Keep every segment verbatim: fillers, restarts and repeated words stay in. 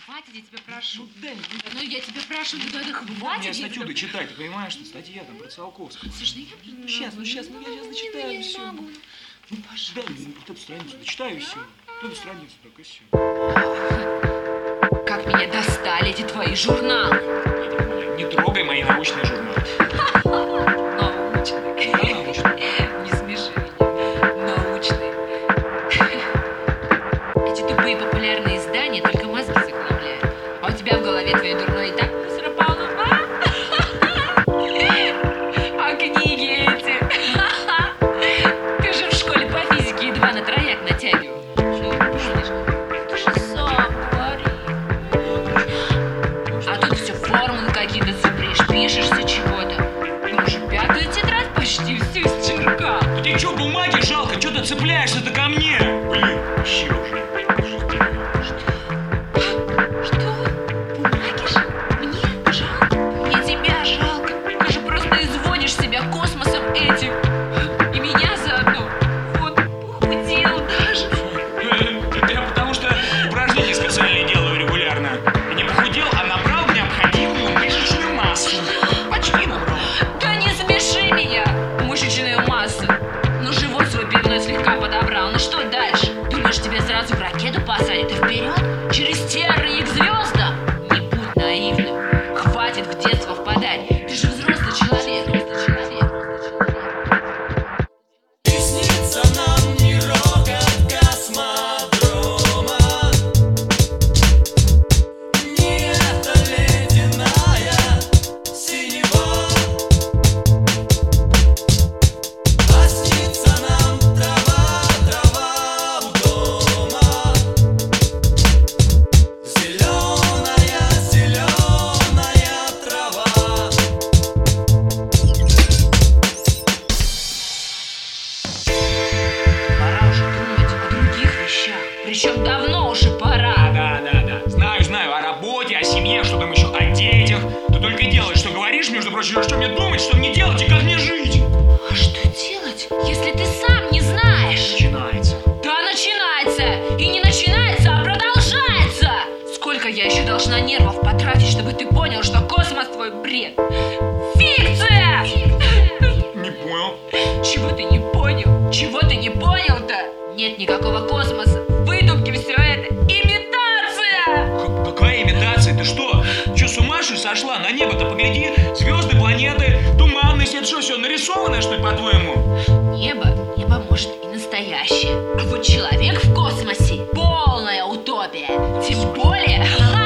хватит, я тебя прошу. Ну, дай мне. Да, ну, я тебя прошу, да, да, хватит. Я статью тебя... дочитай, ты понимаешь, что статья там про Циолковского. Слушай, ну я... Ну, сейчас, ну, сейчас, ну, я сейчас дочитаю не, все. могу. Ну, дай мне вот эту страницу, дочитаю и все. Вот эту страницу, только и все. Как меня достали эти твои журналы. Не трогай мои научные журналы. Научные. Да, научные. Не смеши меня. Научные. Эти тупые популярные издания только мозги закономляют. А у тебя в голове твоей дурной и так мусора полно. А книги эти? Ты же в школе по физике едва на трояк натягивал. Ты же сам говоришь. А тут все формулы какие-то зубришь, пишешься чего-то. Ну уже пятую тетрадь почти всю исчеркал. Да тебе что, бумаги жалко? Что ты цепляешься-то ко мне? Блин, вообще уже. Что? Бумаги же? Мне жалко? Мне тебя жалко. Ты же просто изводишь себя космосом этим. И меня заодно. Вот, похудел даже. Это я потому что упражнения специальные делаю регулярно. И не похудел, а набрал необходимую мышечную массу. Почти набрал. Да не смеши меня. Мышечную массу. Ну живот свой пивной слегка подобрал. Ну что дальше? Думаешь, тебя сразу в ракету посадят и вперед? Через терры и к звездам? Не будь наивным. Хватит в детство впадать. Ты же взрослый человек. Взрослый человек. И снится нам не рокот космодрома, не эта ледяная синева, а снится нам трава, трава у дома, зеленая, зеленая трава. Пора уже думать о других вещах. Причем давно уже пора. Да, да, да. Знаю, знаю, о работе, о семье, что там еще, о детях. Ты только и делаешь, что говоришь, между прочим, что мне думать, что мне делать и как мне жить. А что делать, если ты сам не знаешь? Начинается. Да, начинается! И не начинается, а продолжается! Сколько я еще должна нервов потратить, чтобы ты понял, что космос твой бред? Фикция! Не понял. Чего ты не понял? Чего ты не понял-то? Нет никакого космоса. Выдумки все это. Имитация! К- какая имитация? Ты что? Че, с ума что ли сошла? На небо-то погляди. Звезды, планеты, туманность. Это что, все нарисованное, что ли, по-твоему? Небо, небо может и настоящее. А вот человек в космосе — полная утопия. Тем более...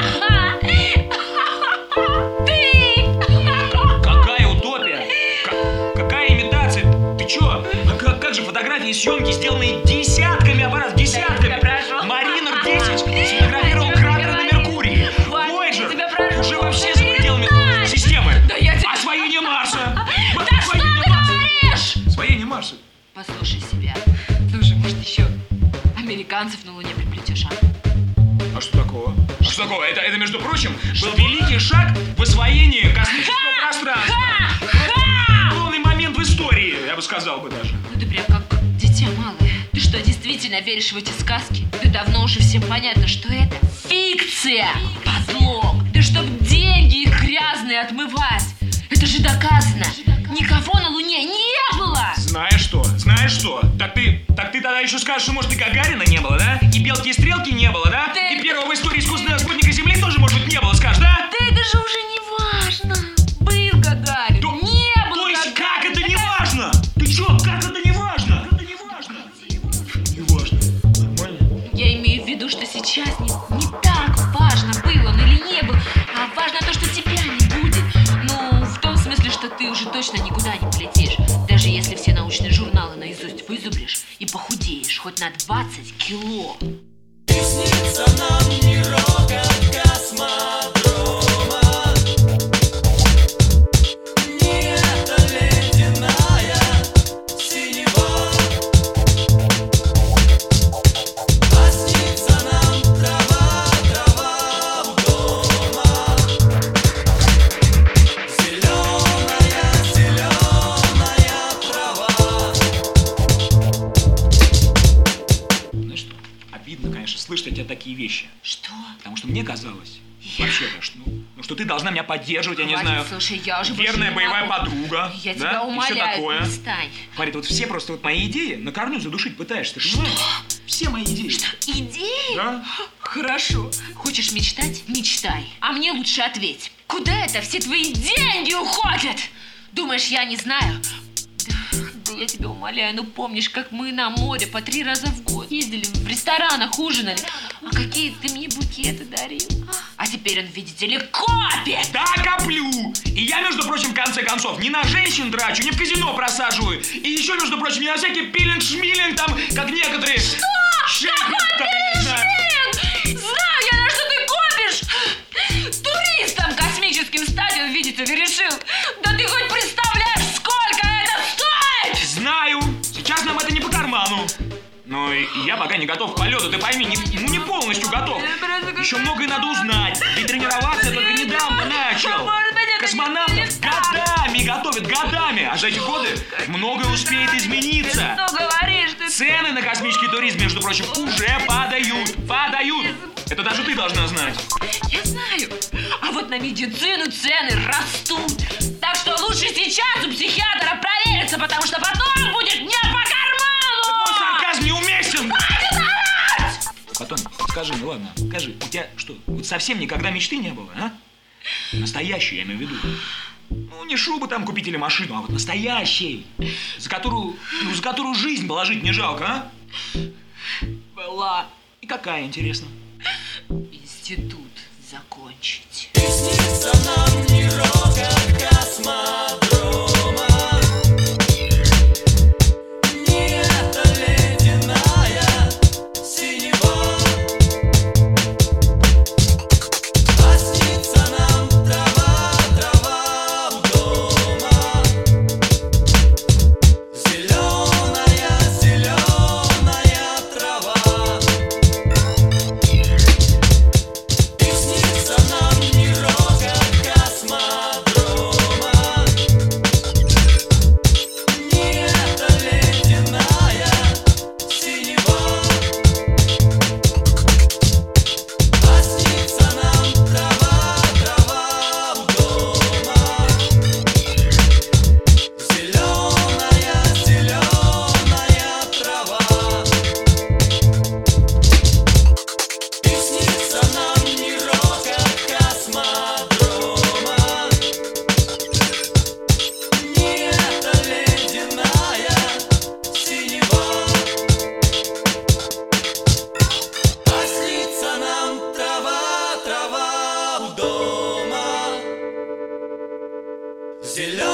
Ты! Какая утопия? К- какая имитация? Ты чё? А как, как же фотографии и съемки, сделанные десятками аппаратов, десятками? Я прошу. Маринер десять сфотографировал кратеры на Меркурии. Хватит, Voyager я тебя прошу. уже вообще Да за пределами перестань. системы. Да я тебя- Освоение Марса. Да что Освоение ты Марса. говоришь? Освоение Марса. Послушай себя. Слушай, может, еще американцев на Луне приплетешь, а? А что такого? А что такого? Это, это, между прочим, был великий шаг в освоении космического пространства. Полный момент в истории, я бы сказал бы даже. Ну ты прям как дитя малое. Ты что, действительно веришь в эти сказки? Да давно уже всем понятно, что это фикция, подлог. Да чтоб деньги их грязные отмывать. Это же доказано. Никого на Луне не было. Знаешь что? Знаешь что? Так ты, так ты тогда еще скажешь, что, может, и Гагарина не было, да? И Белки и Стрелки не было, да? Ты- И первого в истории искусственного спутника Земли тоже, может быть, не было, скажешь, да? Да это же уже не важно. Был Гагарин, То- не был То есть как Гагарин. это не важно? Ты чё, как это не важно? Это не важно. Не важно. Нормально? Я имею в виду, что сейчас не, не так важно, был он или не был, а важно то, что тебя не будет. Ну, в том смысле, что ты уже точно никуда не полетишь. Даже если все научные журналы наизусть вызубришь и похудеешь хоть на двадцать кило. И снится нам не рокот космодрома, не эта ледяная синева, а снится нам трава, трава у дома, зеленая, зеленая трава. Знаешь что? Обидно. Потому что мне казалось, вообще-то, что, ну, ну, что ты должна меня поддерживать, я не Хватит, знаю. слушай, я уже верная больше не боевая могу. подруга. Я да? тебя И всё умоляю, такое. перестань. Смотри, вот все просто вот мои идеи на корню задушить пытаешься, ты понимаешь? Все мои идеи. Идеи? Да? Хорошо. Хочешь мечтать? Мечтай. А мне лучше ответь. Куда это все твои деньги уходят? Думаешь, я не знаю? Да, да я тебя умоляю, ну помнишь, как мы на море по три раза в год ездили, в ресторанах ужинали? А какие ты мне букеты дарил? А теперь он, видите ли, копит! Да, коплю! И я, между прочим, в конце концов, не на женщин трачу, не в казино просаживаю. И еще, между прочим, не на всякий пилинг-шмилинг, там, как некоторые... Что? Знаю я, на что ты копишь! Туристам космическим стадиум видите, ты решил? Да ты хоть представляешь, сколько это стоит? Знаю! Сейчас нам это не по карману. Но и я пока не готов к полету, ты пойми, не, ну не полностью готов. Еще многое надо узнать. Ведь тренироваться я только недавно начал. Космонавтов годами готовят, годами. А за эти годы многое успеет измениться. Что говоришь ты? Цены на космический туризм, между прочим, уже падают. Падают. Это даже ты должна знать. Я знаю. А вот на медицину цены растут. Так что лучше сейчас у психиатра провериться, потому что потом будет не по карману. Мой сарказм неуместен. Потом, скажи, ну ладно, скажи, у тебя что, вот совсем никогда мечты не было, а? Настоящей, я имею в виду. Ну, не шубу там купить или машину, а вот настоящей. За которую, ну, за которую жизнь положить не жалко, а? Была. И какая, интересно? Институт закончить. И снится нам не рокот космодрома, не эта ледяная синева, а снится нам трава, трава у дома, зеленая, зеленая трава. И снится нам не рокот космодрома, не эта ледяная синева, а снится нам трава, трава у дома, зеленая, зеленая трава. И снится нам не рокот космодрома, не эта ледяная синева, а снится нам трава, трава у дома, зеленая.